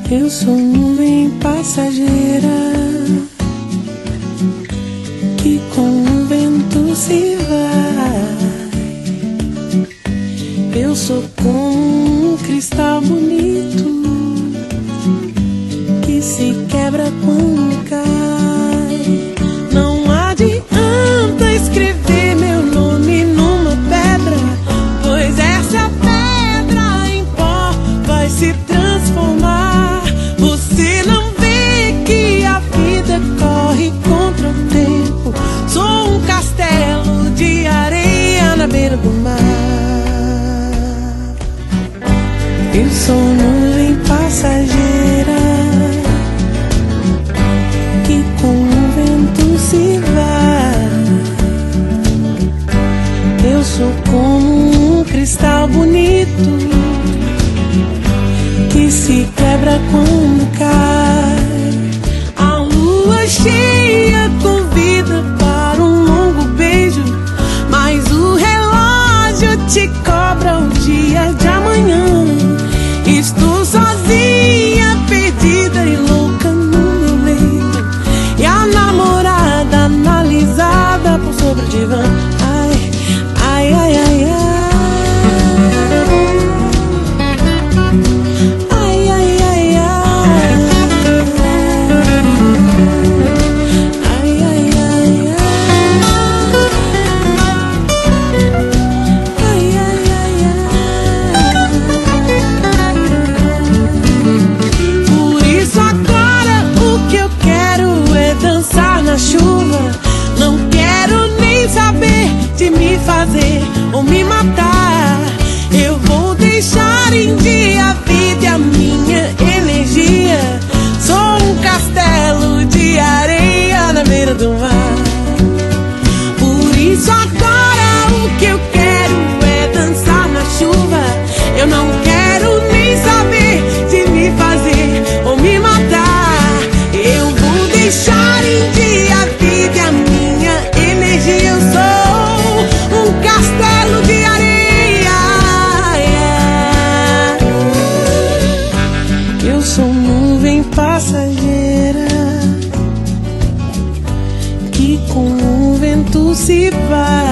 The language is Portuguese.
Eu sou nuvem passageira que com o vento se vai. Eu sou como um cristal bonito que se quebra quando cai. Não adianta escrever meu nome numa pedra, pois essa pedra em pó vai se transformar. Você não vê que a vida corre contra o tempo. Sou um castelo de areia na beira do mar. Eu sou nuvem passageira que com o vento se vai. Eu sou como um cristal bonito que se quebra quando cai. A lua cheia convida para um longo beijo, mas o relógio te cobra o dia de amanhã. Estou sozinha, perdida e louca no meu leito, e a namorada analisada por sobre o divã. Ai, ai, ai, ai, ai. Não quero nem saber de me fazer ou me matar. Eu vou deixar em dia a vida e a minha energia. Sou um castelo de areia na beira do mar. Por isso agora o que eu quero é dançar na chuva. Eu não quero nem saber de me fazer ou me matar. Eu vou deixar em dia a vida e a minha energia. Eu sou um castelo de areia. Eu sou nuvem passageira que com o vento se vai.